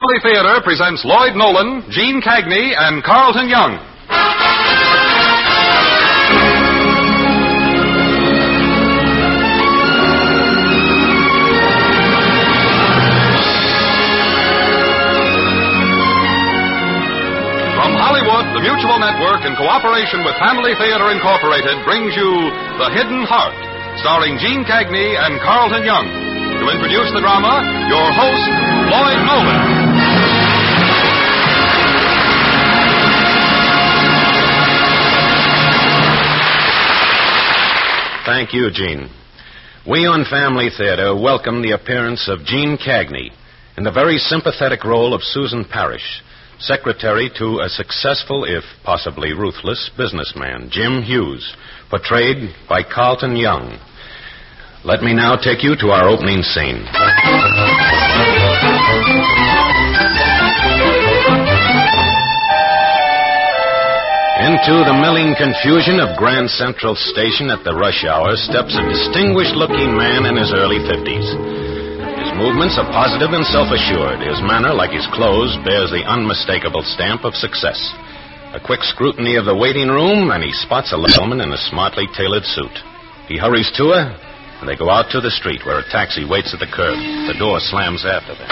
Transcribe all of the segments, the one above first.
Family Theater presents Lloyd Nolan, Gene Cagney, and Carlton Young. From Hollywood, the Mutual Network, in cooperation with Family Theater Incorporated, brings you The Hidden Heart, starring Gene Cagney and Carlton Young. To introduce the drama, your host, Lloyd Nolan. Thank you, Gene. We on Family Theater welcome the appearance of Gene Cagney in the very sympathetic role of Susan Parrish, secretary to a successful, if possibly ruthless, businessman, Jim Hughes, portrayed by Carlton Young. Let me now take you to our opening scene. Into the milling confusion of Grand Central Station at the rush hour steps a distinguished-looking man in his early 50s. His movements are positive and self-assured. His manner, like his clothes, bears the unmistakable stamp of success. A quick scrutiny of the waiting room, and he spots a woman in a smartly tailored suit. He hurries to her, and they go out to the street where a taxi waits at the curb. The door slams after them.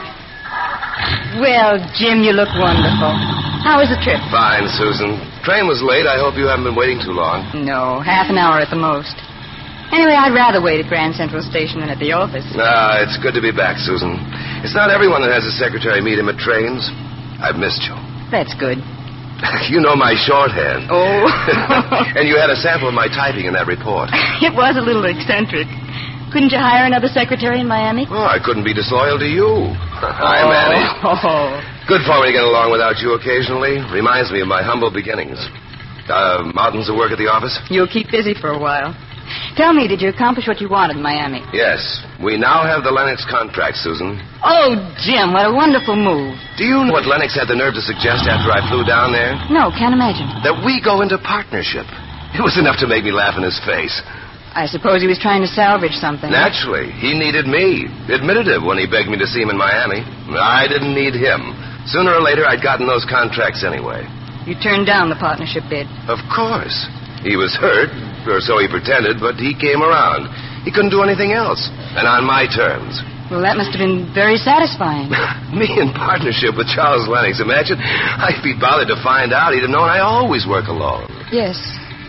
Well, Jim, you look wonderful. How was the trip? Fine, Susan. Train was late. I hope you haven't been waiting too long. No, half an hour at the most. Anyway, I'd rather wait at Grand Central Station than at the office. It's good to be back, Susan. It's not everyone that has a secretary meet him at trains. I've missed you. That's good. You know my shorthand. Oh. And you had a sample of my typing in that report. It was a little eccentric. Couldn't you hire another secretary in Miami? Oh, I couldn't be disloyal to you. Hi, Manny. Oh. Good for me to get along without you occasionally. Reminds me of my humble beginnings. Mountains of work at the office? You'll keep busy for a while. Tell me, did you accomplish what you wanted in Miami? Yes. We now have the Lennox contract, Susan. Oh, Jim, what a wonderful move. Do you know what Lennox had the nerve to suggest after I flew down there? No, can't imagine. That we go into partnership. It was enough to make me laugh in his face. I suppose he was trying to salvage something. Naturally. He needed me. Admitted it when he begged me to see him in Miami. I didn't need him. Sooner or later, I'd gotten those contracts anyway. You turned down the partnership bid. Of course. He was hurt, or so he pretended, but he came around. He couldn't do anything else, and on my terms. Well, that must have been very satisfying. Me in partnership with Charles Lennox. Imagine, I'd be bothered to find out. He'd have known I always work alone. Yes.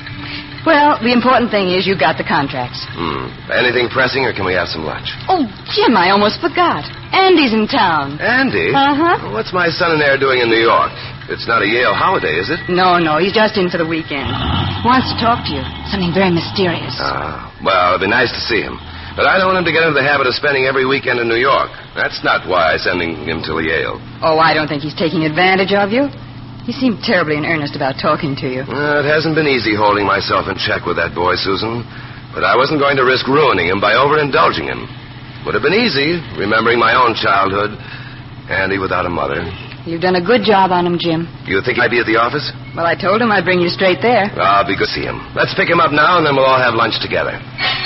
Well, the important thing is you got the contracts. Anything pressing, or can we have some lunch? Oh, Jim, I almost forgot. Andy's in town. Andy? Uh-huh. What's my son and heir doing in New York? It's not a Yale holiday, is it? No, he's just in for the weekend. Wants to talk to you. Something very mysterious. Well, it'd be nice to see him. But I don't want him to get into the habit of spending every weekend in New York. That's not why I'm sending him to Yale. Oh, I don't think he's taking advantage of you. He seemed terribly in earnest about talking to you. It hasn't been easy holding myself in check with that boy, Susan. But I wasn't going to risk ruining him by overindulging him. Would have been easy, remembering my own childhood. Andy without a mother. You've done a good job on him, Jim. You think I'd be at the office? Well, I told him I'd bring you straight there. I'll be good to see him. Let's pick him up now, and then we'll all have lunch together.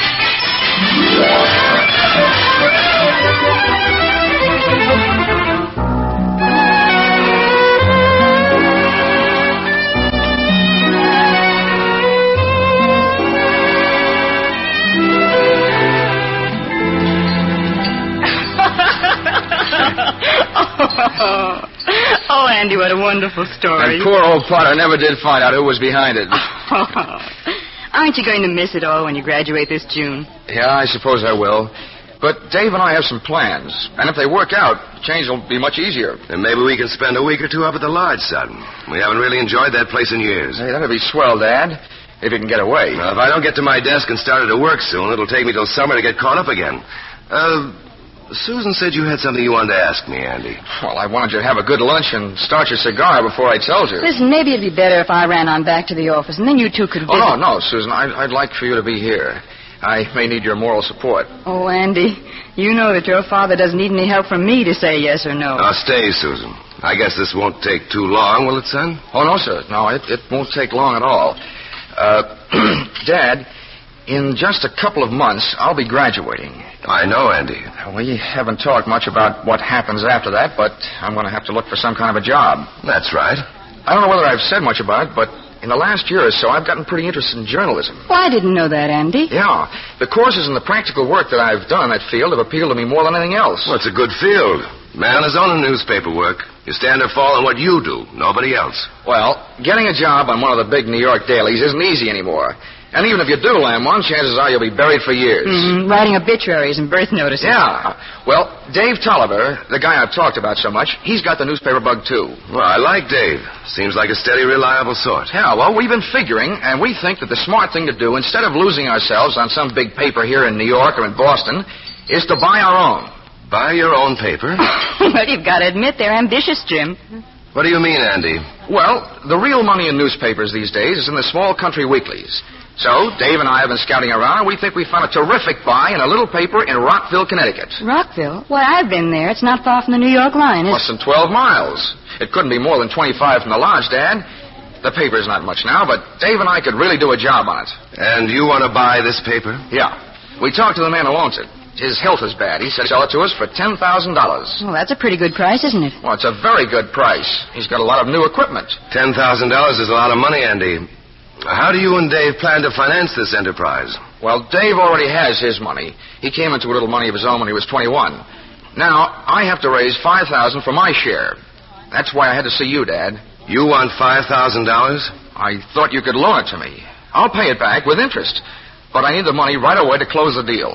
Oh, Andy, what a wonderful story. And poor old Potter never did find out who was behind it. Aren't you going to miss it all when you graduate this June? Yeah, I suppose I will. But Dave and I have some plans. And if they work out, change will be much easier. And maybe we can spend a week or two up at the lodge, son. We haven't really enjoyed that place in years. Hey, that'd be swell, Dad. If you can get away. Well, if I don't get to my desk and started to work soon, it'll take me till summer to get caught up again. Susan said you had something you wanted to ask me, Andy. Well, I wanted you to have a good lunch and start your cigar before I told you. Listen, maybe it'd be better if I ran on back to the office, and then you two could visit. Oh, no, Susan. I'd like for you to be here. I may need your moral support. Oh, Andy, you know that your father doesn't need any help from me to say yes or no. Now, stay, Susan. I guess this won't take too long, will it, son? Oh, no, sir. No, it won't take long at all. Dad, In just a couple of months, I'll be graduating. I know, Andy. We haven't talked much about what happens after that, but I'm going to have to look for some kind of a job. That's right. I don't know whether I've said much about it, but in the last year or so, I've gotten pretty interested in journalism. Well, I didn't know that, Andy. Yeah. The courses and the practical work that I've done in that field have appealed to me more than anything else. Well, it's a good field. Man is on newspaper work. You stand or fall on what you do, nobody else. Well, getting a job on one of the big New York dailies isn't easy anymore. And even if you do land one, chances are you'll be buried for years. Mm-hmm. Writing obituaries and birth notices. Yeah. Well, Dave Tolliver, the guy I've talked about so much, he's got the newspaper bug, too. Well, I like Dave. Seems like a steady, reliable sort. Yeah, well, we've been figuring, and we think that the smart thing to do, instead of losing ourselves on some big paper here in New York or in Boston, is to buy our own. Buy your own paper? Well, you've got to admit they're ambitious, Jim. What do you mean, Andy? Well, the real money in newspapers these days is in the small country weeklies. So, Dave and I have been scouting around, and we think we found a terrific buy in a little paper in Rockville, Connecticut. Rockville? Why, I've been there. It's not far from the New York line, is Less than 12 miles. It couldn't be more than 25 from the lodge, Dad. The paper's not much now, but Dave and I could really do a job on it. And you want to buy this paper? Yeah. We talked to the man who owns it. His health is bad. He said he'd sell it to us for $10,000. Well, that's a pretty good price, isn't it? Well, it's a very good price. He's got a lot of new equipment. $10,000 is a lot of money, Andy. How do you and Dave plan to finance this enterprise? Well, Dave already has his money. He came into a little money of his own when he was 21. Now, I have to raise $5,000 for my share. That's why I had to see you, Dad. You want $5,000? I thought you could loan it to me. I'll pay it back with interest. But I need the money right away to close the deal.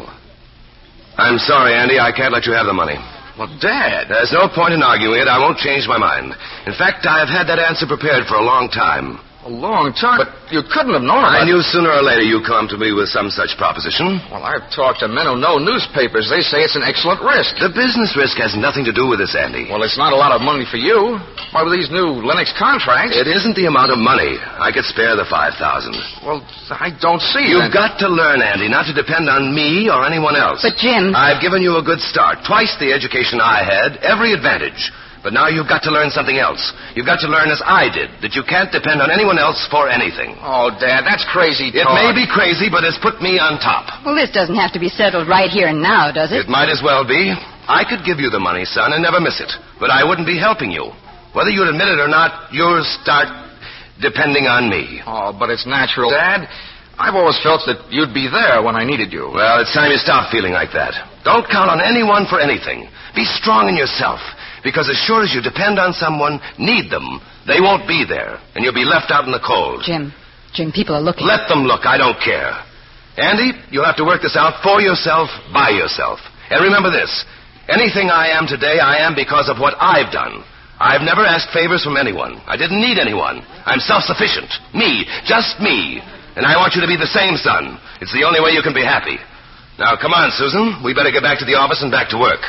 I'm sorry, Andy. I can't let you have the money. Well, Dad... There's no point in arguing it. I won't change my mind. In fact, I have had that answer prepared for a long time. A long time? But you couldn't have known I knew sooner or later you'd come to me with some such proposition. Well, I've talked to men who know newspapers. They say it's an excellent risk. The business risk has nothing to do with this, Andy. Well, it's not a lot of money for you. Why, with these new Linux contracts... It isn't the amount of money. I could spare the $5,000. Well, I don't see it. You've got to learn, Andy, not to depend on me or anyone else. But, Jim... I've given you a good start. Twice the education I had, every advantage. But now you've got to learn something else. You've got to learn as I did, that you can't depend on anyone else for anything. Oh, Dad, that's crazy talk. It may be crazy, but it's put me on top. Well, this doesn't have to be settled right here and now, does it? It might as well be. I could give you the money, son, and never miss it. But I wouldn't be helping you. Whether you'd admit it or not, you'll start depending on me. Oh, but it's natural, Dad. I've always felt that you'd be there when I needed you. Well, it's time you stop feeling like that. Don't count on anyone for anything. Be strong in yourself. Because as sure as you depend on someone, need them, they won't be there, and you'll be left out in the cold. Jim, people are looking. Let them look. I don't care. Andy, you'll have to work this out for yourself, by yourself. And remember this. Anything I am today, I am because of what I've done. I've never asked favors from anyone. I didn't need anyone. I'm self-sufficient. Me. Just me. And I want you to be the same, son. It's the only way you can be happy. Now, come on, Susan. We better get back to the office and back to work.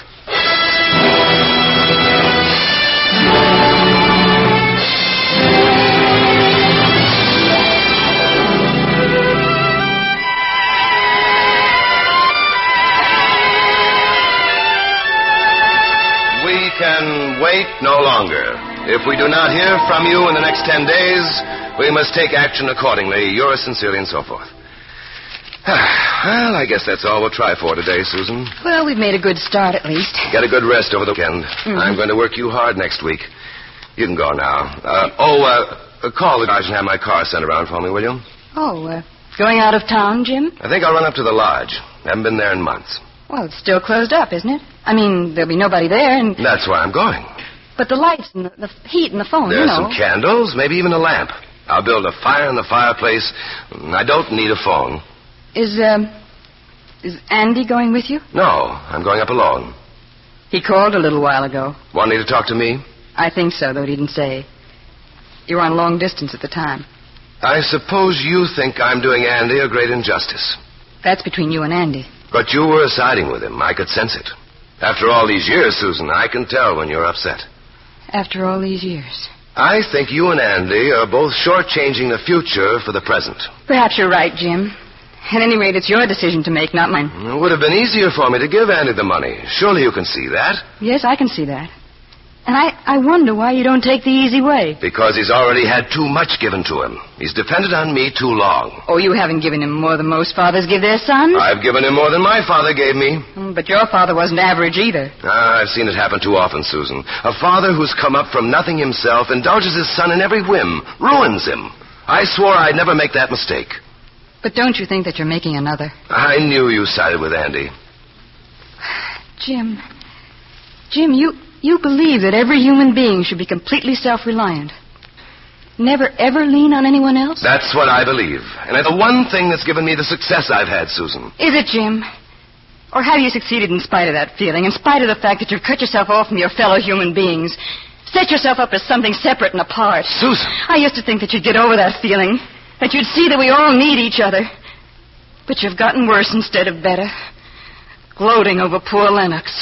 We can wait no longer. If we do not hear from you in the next 10 days, we must take action accordingly. Yours sincerely, and so forth. Well, I guess that's all we'll try for today, Susan. Well, we've made a good start, at least. Get a good rest over the weekend. Mm-hmm. I'm going to work you hard next week. You can go now. Call the garage and have my car sent around for me, will you? Going out of town, Jim? I think I'll run up to the lodge. Haven't been there in months. Well, it's still closed up, isn't it? I mean, there'll be nobody there, and... That's why I'm going. But the lights and the heat and the phone, There's you know. Some candles, maybe even a lamp. I'll build a fire in the fireplace. I don't need a phone. Is Andy going with you? No, I'm going up alone. He called a little while ago. Wanting to talk to me? I think so, though he didn't say. You were on long distance at the time. I suppose you think I'm doing Andy a great injustice. That's between you and Andy. But you were siding with him. I could sense it. After all these years, Susan, I can tell when you're upset. After all these years? I think you and Andy are both shortchanging the future for the present. Perhaps you're right, Jim. At any rate, it's your decision to make, not mine. It would have been easier for me to give Andy the money. Surely you can see that. Yes, I can see that. And I wonder why you don't take the easy way. Because he's already had too much given to him. He's depended on me too long. Oh, you haven't given him more than most fathers give their sons? I've given him more than my father gave me. But your father wasn't average either. I've seen it happen too often, Susan. A father who's come up from nothing himself indulges his son in every whim, ruins him. I swore I'd never make that mistake. But don't you think that you're making another? I knew you sided with Andy. Jim, you believe that every human being should be completely self-reliant. Never, ever lean on anyone else? That's what I believe. And it's the one thing that's given me the success I've had, Susan. Is it, Jim? Or have you succeeded in spite of that feeling, in spite of the fact that you've cut yourself off from your fellow human beings, set yourself up as something separate and apart? Susan! I used to think that you'd get over that feeling, that you'd see that we all need each other. But you've gotten worse instead of better. Gloating over poor Lennox.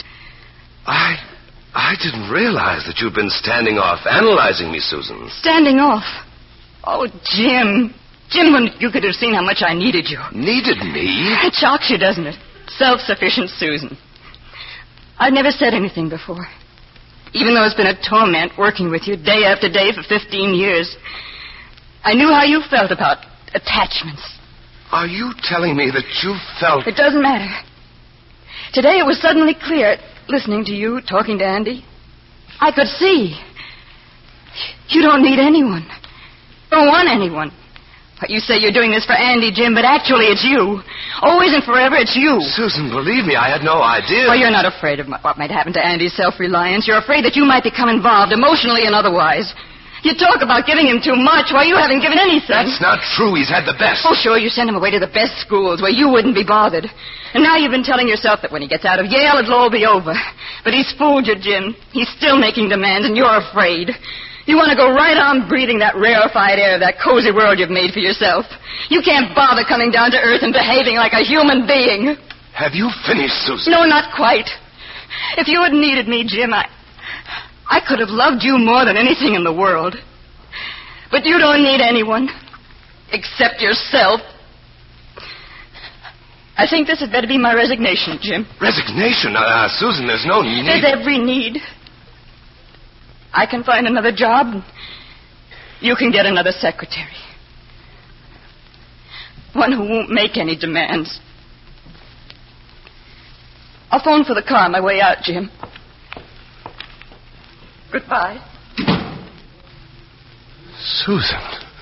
I didn't realize that you'd been standing off, analyzing me, Susan. Standing off? Oh, Jim. Jim, when you could have seen how much I needed you. Needed me? It shocks you, doesn't it? Self-sufficient Susan. I've never said anything before. Even though it's been a torment working with you day after day for 15 years. I knew how you felt about attachments. Are you telling me that you felt... It doesn't matter. Today it was suddenly clear, listening to you, talking to Andy. I could see. You don't need anyone. Don't want anyone. You say you're doing this for Andy, Jim, but actually it's you. Always and forever it's you. Susan, believe me, I had no idea. Well, you're not afraid of what might happen to Andy's self-reliance. You're afraid that you might become involved, emotionally and otherwise. You talk about giving him too much while you haven't given anything. That's not true. He's had the best. Oh, sure, you sent him away to the best schools where you wouldn't be bothered. And now you've been telling yourself that when he gets out of Yale, it'll all be over. But he's fooled you, Jim. He's still making demands, and you're afraid. You want to go right on breathing that rarefied air of that cozy world you've made for yourself. You can't bother coming down to earth and behaving like a human being. Have you finished, Susan? No, not quite. If you had needed me, Jim, I could have loved you more than anything in the world. But you don't need anyone except yourself. I think this had better be my resignation, Jim. Resignation? Susan, there's no need. There's every need. I can find another job. You can get another secretary. One who won't make any demands. I'll phone for the car on my way out, Jim. Goodbye. Susan.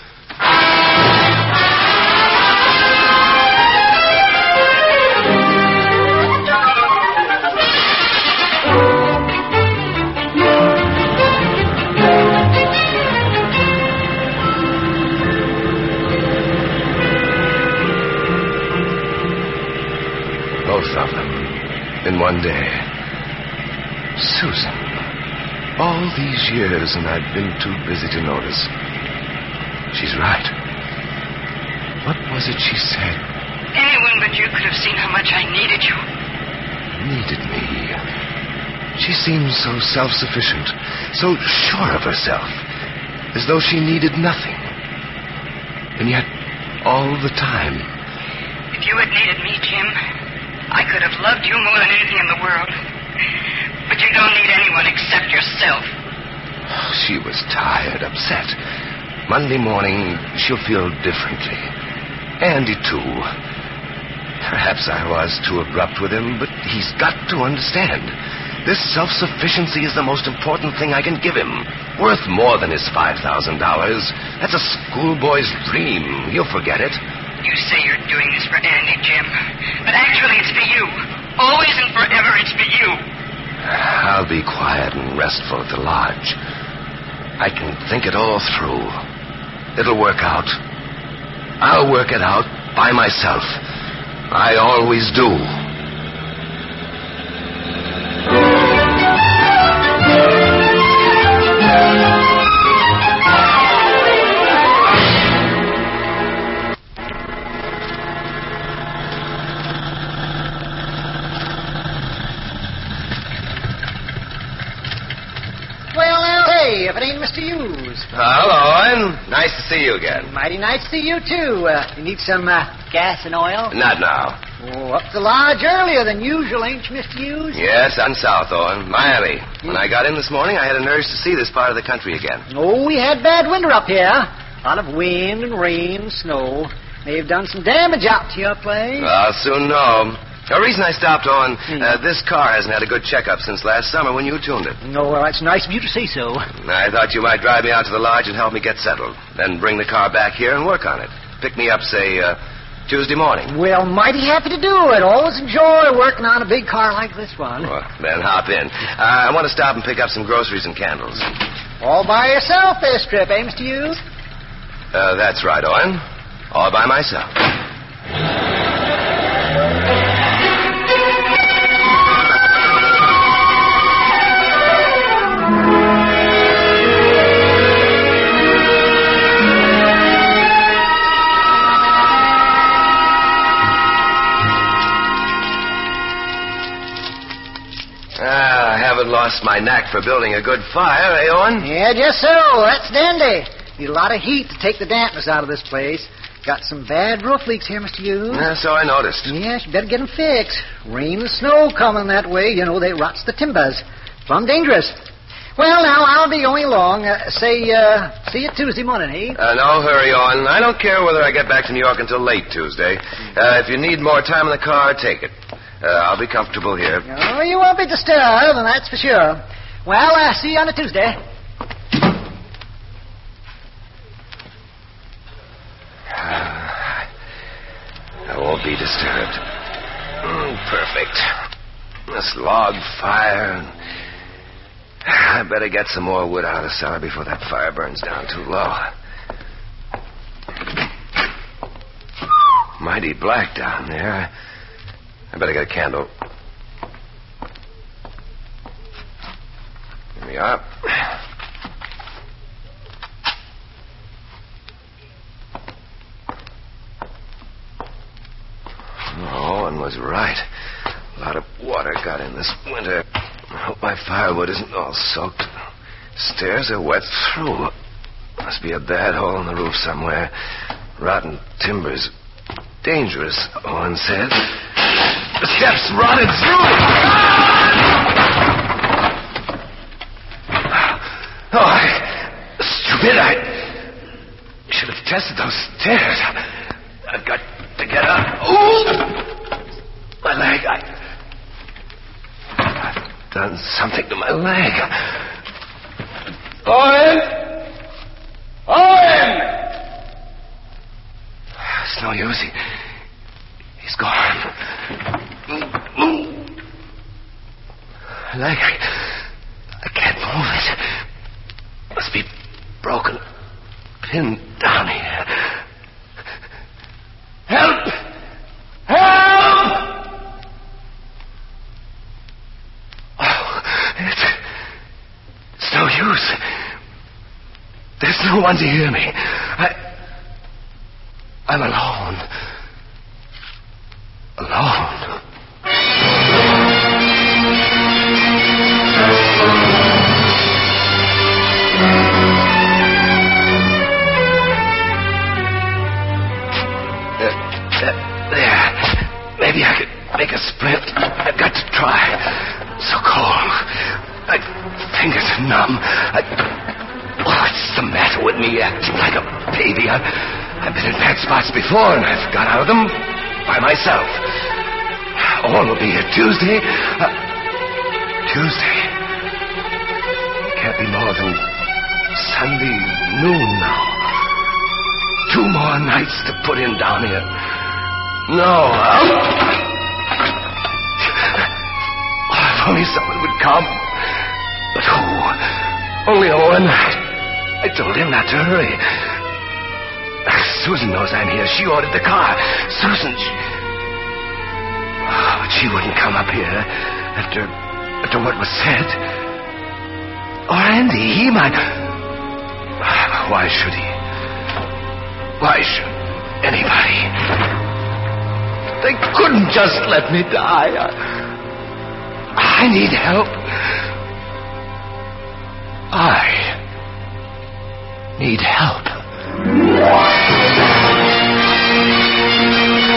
Both of them in one day. Susan. All these years, and I've been too busy to notice. She's right. What was it she said? Anyone but you could have seen how much I needed you. Needed me. She seemed so self-sufficient, so sure of herself, as though she needed nothing. And yet, all the time... If you had needed me, Jim, I could have loved you more than anything in the world. But you don't need anyone except yourself. She was tired, upset. Monday morning, she'll feel differently. Andy, too. Perhaps I was too abrupt with him, but he's got to understand. This self-sufficiency is the most important thing I can give him. Worth more than his $5,000. That's a schoolboy's dream. He'll forget it. You say you're doing this for Andy, Jim. But actually, it's for you. Always and forever, it's for you. I'll be quiet and restful at the lodge. I can think it all through. It'll work out. I'll work it out by myself. I always do. If it ain't Mr. Hughes. Hello, Owen. Nice to see you again. Mighty nice to see you, too. You need some gas and oil? Not now. Oh, up the lodge earlier than usual, ain't you, Mr. Hughes? Yes, I'm south, Owen. Miami. When I got in this morning, I had an urge to see this part of the country again. Oh, we had bad winter up here. A lot of wind and rain and snow. May have done some damage out to your place. I'll soon know. The reason I stopped, Owen, this car hasn't had a good checkup since last summer when you tuned it. No, well, it's nice of you to say so. I thought you might drive me out to the lodge and help me get settled. Then bring the car back here and work on it. Pick me up, say, Tuesday morning. Well, mighty happy to do it. Always enjoy working on a big car like this one. Well, then hop in. I want to stop and pick up some groceries and candles. All by yourself this trip, eh, Mr. Hughes? That's right, Owen. All by myself. I haven't lost my knack for building a good fire, eh, Owen? Yeah, just so. That's dandy. Need a lot of heat to take the dampness out of this place. Got some bad roof leaks here, Mr. Hughes. So I noticed. Yes, you better get them fixed. Rain and snow coming that way. You know, they rots the timbers. Plumb dangerous. Well, now, I'll be going along. See you Tuesday morning, eh? No hurry, Owen. I don't care whether I get back to New York until late Tuesday. If you need more time in the car, take it. I'll be comfortable here. Oh, you won't be disturbed, and that's for sure. Well, see you on a Tuesday. I won't be disturbed. Perfect. This log fire. I better get some more wood out of the cellar before that fire burns down too low. Mighty black down there. I better get a candle. Here we are. Owen was right. A lot of water got in this winter. I hope my firewood isn't all soaked. Stairs are wet through. Must be a bad hole in the roof somewhere. Rotten timbers. Dangerous, Owen said. The steps rotted through. Stupid. I should have tested those stairs. I've got to get up. Ooh! My leg. I've done something to my leg. Owen! Owen! It's no use. He's gone. My leg. I can't move it. Must be broken. Pinned down here. Help! Help! Oh, it's no use. There's no one to hear me. I'm alone. Alone. There. Maybe I could make a sprint. I've got to try. So cold. My fingers are numb. What's the matter with me? Acting like a baby. I've been in bad spots before, and I've got out of them by myself. Owen will be here Tuesday. Tuesday. Can't be more than Sunday noon now. 2 more nights to put in down here. No. If only someone would come. But who? Only Owen. I told him not to hurry. Susan knows I'm here. She ordered the car. Susan, but she wouldn't come up here after what was said. Or Andy, he might. Why should he? Why should anybody? They couldn't just let me die. I need help. I need help.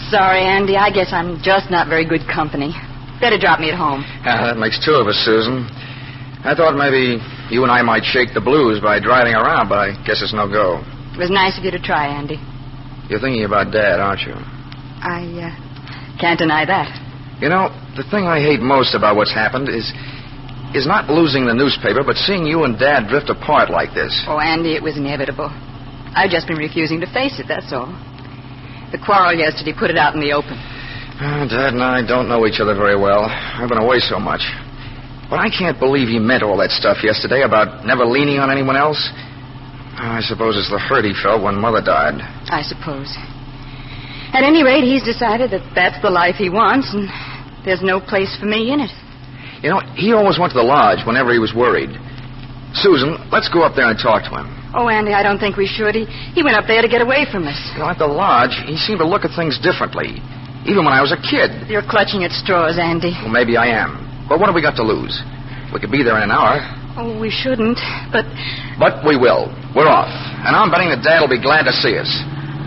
Sorry, Andy. I guess I'm just not very good company. Better drop me at home. That makes two of us, Susan. I thought maybe you and I might shake the blues by driving around, but I guess it's no go. It was nice of you to try, Andy. You're thinking about Dad, aren't you? I can't deny that. You know, the thing I hate most about what's happened is not losing the newspaper, but seeing you and Dad drift apart like this. Oh, Andy, it was inevitable. I've just been refusing to face it, that's all. The quarrel yesterday put it out in the open. Dad and I don't know each other very well. I've been away so much. But I can't believe he meant all that stuff yesterday about never leaning on anyone else. I suppose it's the hurt he felt when Mother died. I suppose. At any rate, he's decided that that's the life he wants, and there's no place for me in it. You know, he always went to the lodge whenever he was worried. Susan, let's go up there and talk to him. Oh, Andy, I don't think we should. He went up there to get away from us. You know, at the lodge, he seemed to look at things differently. Even when I was a kid. You're clutching at straws, Andy. Well, maybe I am. But what have we got to lose? We could be there in an hour. Oh, we shouldn't, but... But we will. We're off. And I'm betting that Dad will be glad to see us.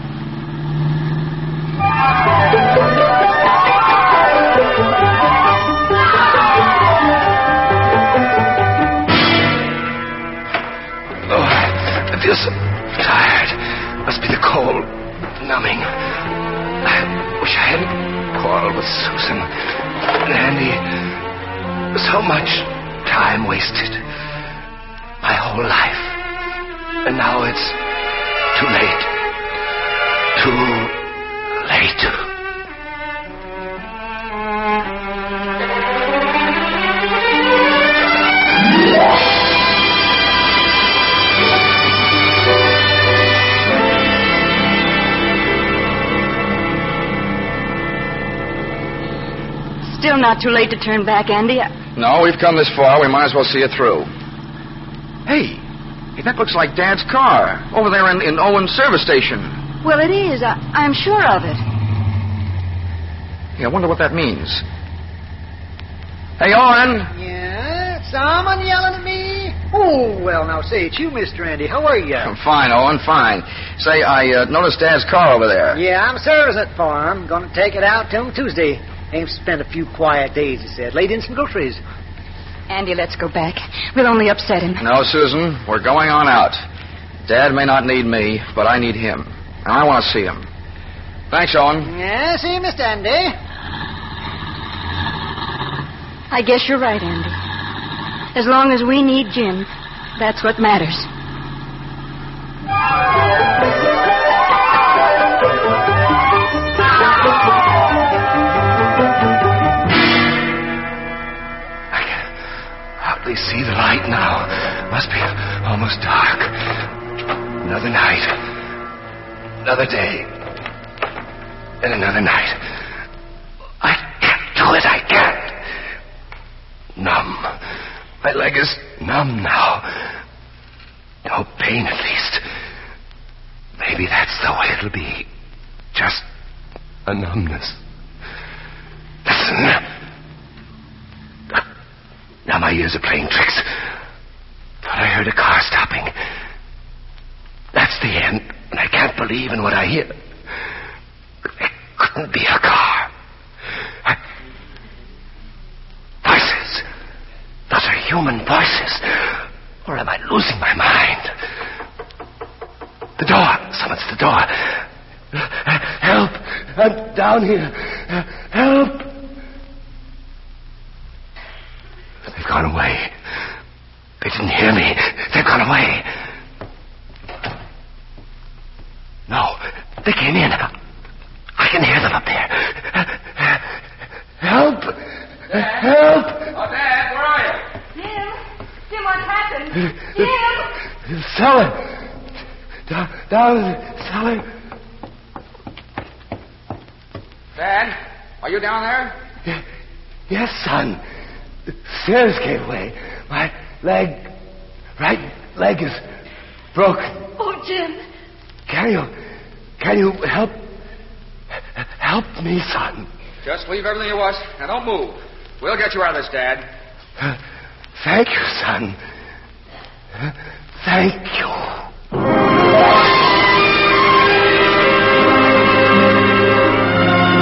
Oh, I feel so tired. Must be the cold. Numbing. I wish I hadn't quarreled with Susan and Andy. So much time wasted. My whole life. And now it's too late. Too late. Still not too late to turn back, Andy. No, we've come this far. We might as well see it through. Hey, that looks like Dad's car. Over there in Owen's service station. Well, it is. I'm sure of it. Yeah, I wonder what that means. Hey, Owen! Yeah? Someone yelling at me? Oh, well, now, say, it's you, Mr. Andy. How are you? I'm fine, Owen, fine. Say, I noticed Dad's car over there. Yeah, I'm servicing it for him. Going to take it out to him Tuesday. Aims to spend a few quiet days, he said. Laid in some groceries. Andy, let's go back. We'll only upset him. No, Susan, we're going on out. Dad may not need me, but I need him. And I want to see him. Thanks, Owen. Yeah, see you, Mr. Andy. I guess you're right, Andy. As long as we need Jim, that's what matters. See the light now. Must be almost dark. Another night. Another day. And another night. I can't do it. I can't. Numb. My leg is numb now. No pain, at least. Maybe that's the way it'll be. Just a numbness. Listen. Now my ears are playing tricks. Thought I heard a car stopping. That's the end, and I can't believe in what I hear. It couldn't be a car. Voices. Those are human voices. Or am I losing my mind? The door. Someone's at the door. Help. I'm down here. Help. They've gone away. They didn't hear me. They've gone away. No, they came in. I can hear them up there. Help! Help! Oh, Dad, where are you? Jim, what happened? Jim! Cellar. Down in the cellar. Dad, are you down there? Yes, son. The stairs gave way. My right leg is broken. Oh, Jim. Can you help me, son? Just leave everything it was. Now, don't move. We'll get you out of this, Dad. Thank you, son. Thank you.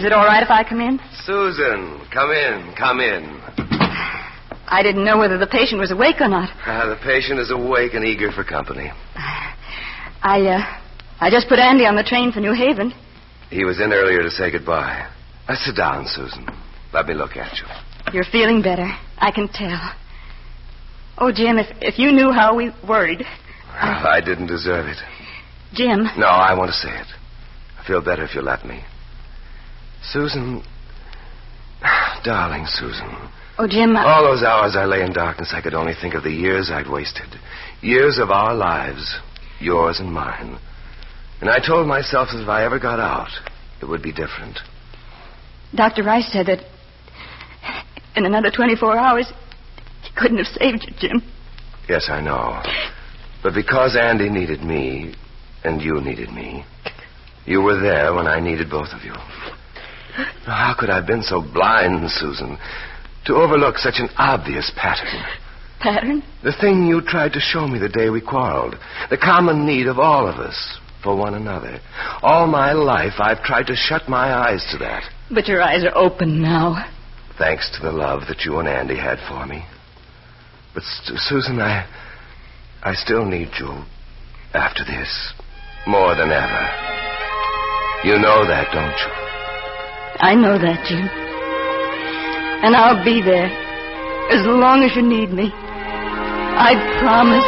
Is it all right if I come in? Susan, come in, come in. I didn't know whether the patient was awake or not. The patient is awake and eager for company. I just put Andy on the train for New Haven. He was in earlier to say goodbye. Sit down, Susan. Let me look at you. You're feeling better. I can tell. Oh, Jim, if you knew how we worried. Well, I didn't deserve it. Jim. No, I want to say it. I feel better if you let me. Susan. Darling Susan. Oh, Jim. All those hours I lay in darkness, I could only think of the years I'd wasted. Years of our lives. Yours and mine. And I told myself that if I ever got out, it would be different. Dr. Rice said that in another 24 hours, he couldn't have saved you, Jim. Yes, I know. But because Andy needed me, and you needed me, you were there when I needed both of you. How could I have been so blind, Susan, to overlook such an obvious pattern? Pattern? The thing you tried to show me the day we quarreled. The common need of all of us for one another. All my life, I've tried to shut my eyes to that. But your eyes are open now. Thanks to the love that you and Andy had for me. But, Susan, I still need you after this more than ever. You know that, don't you? I know that, Jim. And I'll be there as long as you need me. I promise.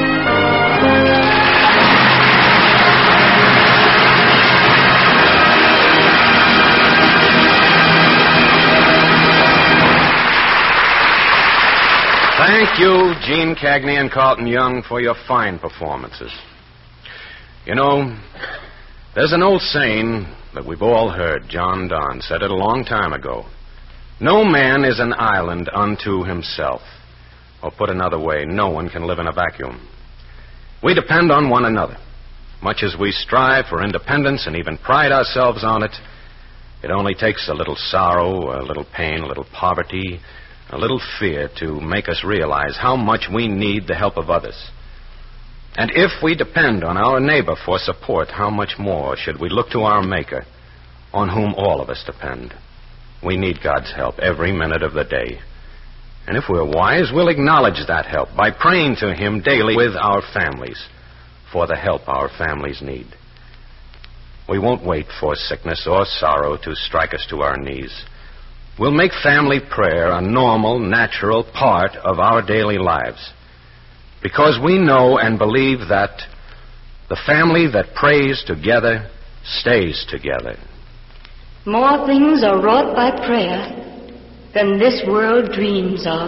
Thank you, Gene Cagney and Carlton Young, for your fine performances. You know, there's an old saying that we've all heard. John Donne said it a long time ago. No man is an island unto himself. Or put another way, no one can live in a vacuum. We depend on one another. Much as we strive for independence and even pride ourselves on it, it only takes a little sorrow, a little pain, a little poverty, a little fear to make us realize how much we need the help of others. And if we depend on our neighbor for support, how much more should we look to our Maker, on whom all of us depend? We need God's help every minute of the day. And if we're wise, we'll acknowledge that help by praying to Him daily with our families for the help our families need. We won't wait for sickness or sorrow to strike us to our knees. We'll make family prayer a normal, natural part of our daily lives, because we know and believe that the family that prays together stays together. More things are wrought by prayer than this world dreams of.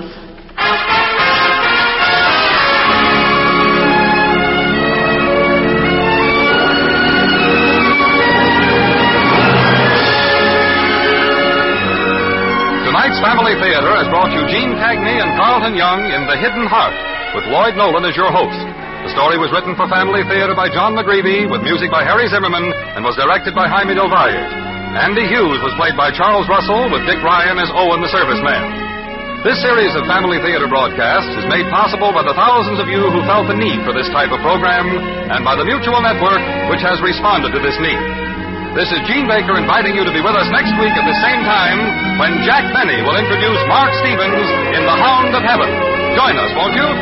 Tonight's Family Theater has brought you Gene Cagney and Carlton Young in The Hidden Heart, with Lloyd Nolan as your host. The story was written for Family Theater by John McGreevy, with music by Harry Zimmerman, and was directed by Jaime Del Valle. Andy Hughes was played by Charles Russell, with Dick Ryan as Owen the Serviceman. This series of Family Theater broadcasts is made possible by the thousands of you who felt the need for this type of program, and by the Mutual Network, which has responded to this need. This is Gene Baker inviting you to be with us next week at the same time when Jack Benny will introduce Mark Stevens in The Hound of Heaven. Join us, won't you?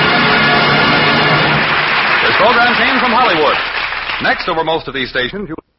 This program came from Hollywood. Next over most of these stations, you...